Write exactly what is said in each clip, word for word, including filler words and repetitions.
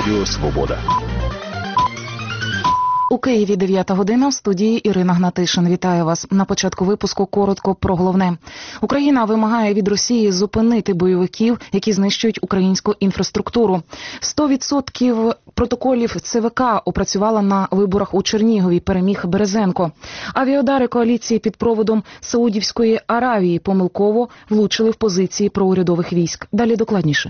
Радіо Свобода. У Києві дев'ята година, в студії Ірина Гнатишин. Вітаю вас. На початку випуску коротко про головне. Україна вимагає від Росії зупинити бойовиків, які знищують українську інфраструктуру. сто відсотків протоколів ЦВК опрацювала на виборах у Чернігові, переміг Березенко. Авіаудари коаліції під проводом Саудівської Аравії помилково влучили в позиції проурядових військ. Далі докладніше.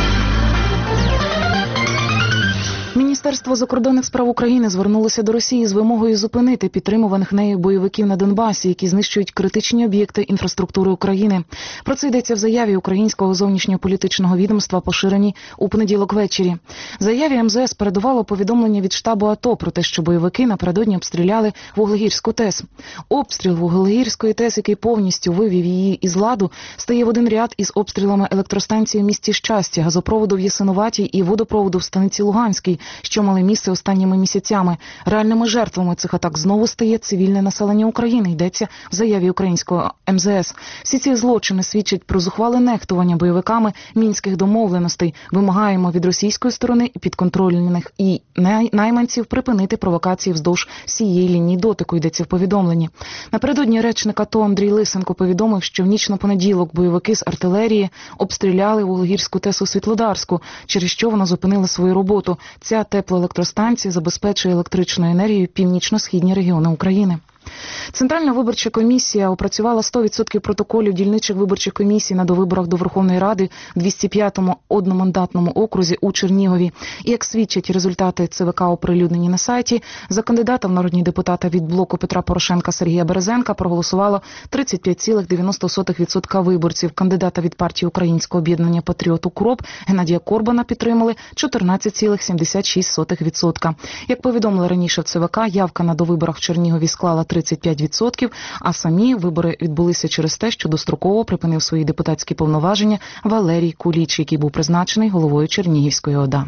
Міністерство закордонних справ України звернулося до Росії з вимогою зупинити підтримуваних нею бойовиків на Донбасі, які знищують критичні об'єкти інфраструктури України. Про це йдеться в заяві українського зовнішньополітичного відомства, поширеній у понеділок ввечері. Заяві ем зе ес передувало повідомлення від штабу АТО про те, що бойовики напередодні обстріляли Вуглегірську ТЕС. Обстріл Вуглегірської ТЕС, який повністю вивів її із ладу, стає в один ряд із обстрілами електростанції в місті Щастя, газопроводу в Ясинуватій і водопроводу в станиці Луганській, що мали місце останніми місяцями. Реальними жертвами цих атак знову стає цивільне населення України, йдеться в заяві українського ем зе ес. Всі ці злочини свідчать про зухвале нехтування бойовиками мінських домовленостей. Вимагаємо від російської сторони підконтрольних і найманців припинити провокації вздовж всієї лінії дотику, йдеться в повідомленні. Напередодні речник АТО Андрій Лисенко повідомив, що в ніч на понеділок бойовики з артилерії обстріляли Вуглегірську ТЕС у Світлодарську, через що вона зупинила свою роботу. Ця теплоелектростанція забезпечує електричною енергією північно-східні регіони України. Центральна виборча комісія опрацювала сто відсотків протоколів дільничих виборчих комісій на довиборах до Верховної Ради в двісті п'ятому одномандатному окрузі у Чернігові. І, як свідчать результати ЦВК, оприлюднені на сайті, за кандидата в народні депутати від блоку Петра Порошенка Сергія Березенка проголосувало тридцять п'ять цілих дев'яносто сотих відсотка виборців. Кандидата від партії Українського об'єднання «Патріот УКРОП» Геннадія Корбана підтримали чотирнадцять цілих сімдесят шість сотих відсотка. Як повідомили раніше в ЦВК, явка на довиборах в Чернігові склала тридцять п'ять відсотків, а самі вибори відбулися через те, що достроково припинив свої депутатські повноваження Валерій Куліч, який був призначений головою Чернігівської ОДА.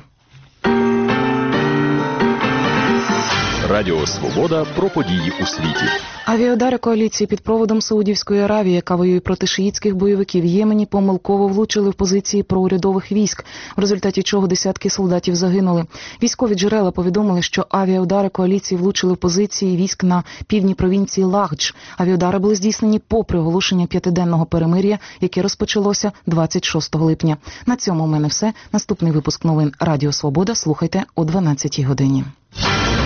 Радіо Свобода про події у світі. Авіаудари коаліції під проводом Саудівської Аравії, яка воює проти шиїтських бойовиків в Ємені, помилково влучили в позиції проурядових військ, в результаті чого десятки солдатів загинули. Військові джерела повідомили, що авіаудари коаліції влучили в позиції військ на півдні провінції Лагдж. Авіаудари були здійснені попри оголошення п'ятиденного перемир'я, яке розпочалося двадцять шостого липня. На цьому у мене все. Наступний випуск новин Радіо Свобода слухайте о дванадцятій годині.